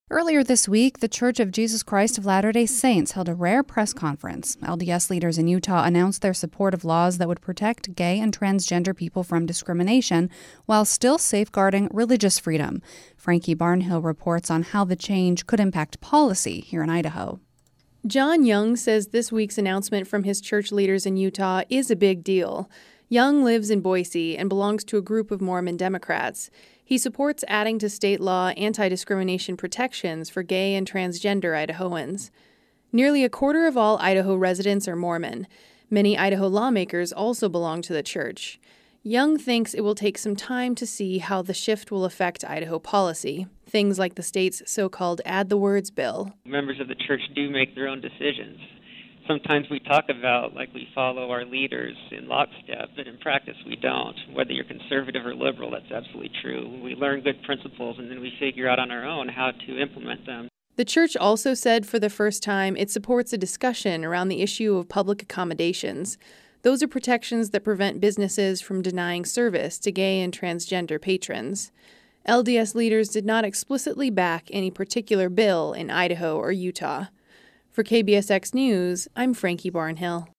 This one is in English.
Earlier this week, the Church of Jesus Christ of Latter-day Saints held a rare press conference. LDS leaders in Utah announced their support of laws that would protect gay and transgender people from discrimination while still safeguarding religious freedom. Frankie Barnhill reports on how the change could impact policy here in Idaho. John Young says this week's announcement from his church leaders in Utah is a big deal. Young lives in Boise and belongs to a group of Mormon Democrats. He supports adding to state law anti-discrimination protections for gay and transgender Idahoans. Nearly a quarter of all Idaho residents are Mormon. Many Idaho lawmakers also belong to the church. Young thinks it will take some time to see how the shift will affect Idaho policy, things like the state's so-called Add the Words bill. Members of the church do make their own decisions. Sometimes we talk about like we follow our leaders in lockstep, but in practice we don't. Whether you're conservative or liberal, that's absolutely true. We learn good principles and then we figure out on our own how to implement them. The church also said for the first time it supports a discussion around the issue of public accommodations. Those are protections that prevent businesses from denying service to gay and transgender patrons. LDS leaders did not explicitly back any particular bill in Idaho or Utah. For KBSX News, I'm Frankie Barnhill.